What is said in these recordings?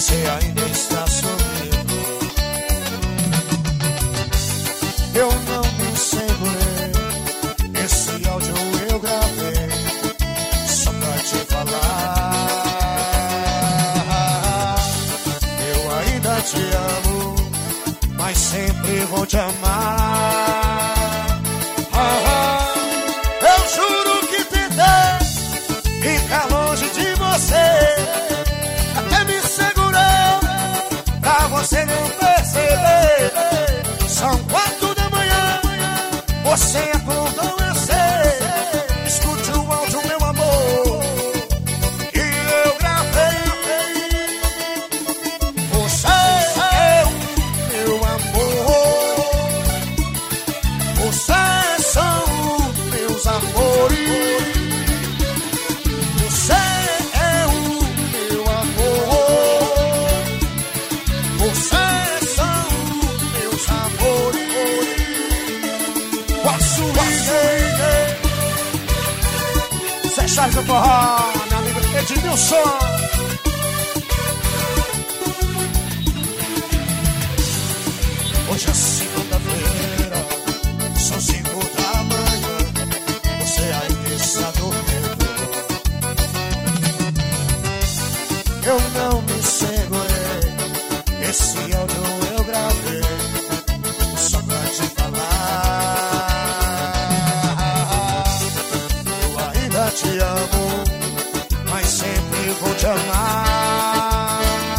você ainda está sorrindo. Eu não me segurei, esse áudio eu gravei só pra te falar. Eu ainda te amo, mas sempre vou te amar. Eu juro que tentei ficar longe de você, até me segurei pra você não perceber. São 4 da manhã, você acordou, eu sei. Escute o áudio, meu amor, que eu gravei. Você é o meu amor, vocês são os meus amores. Você é o meu amor, vocês são os meus amores. Posso ir? Zé Charles do Forró, meu amigo Edmilson. Hoje é segunda-feira, são 5 da manhã, você ainda está dormindo. Eu não me segurei, esse áudio eu gravei só pra te falar. Eu ainda te amo, mas sempre vou te amar.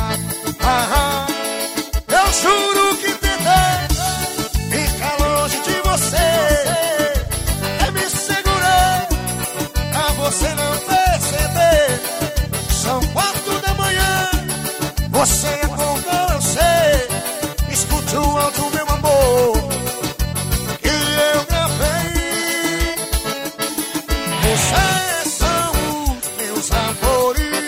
Eu juro que tentei ficar longe de você, até me segurei pra você não perceber. São 4 da manhã, você acordou, eu sei. Escute o áudio, meu amor, que eu gravei. Vocês são os meus amores,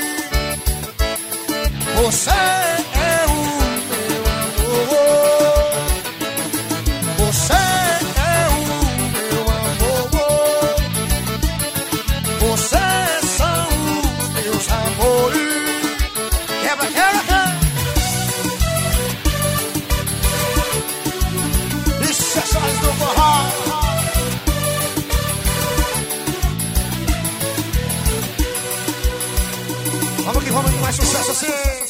você é o meu amor, você é o meu amor, vocês são os meus amores. Quebra, quebra, quebra. Isso é Charles do Forró. Vamos que mais sucesso assim.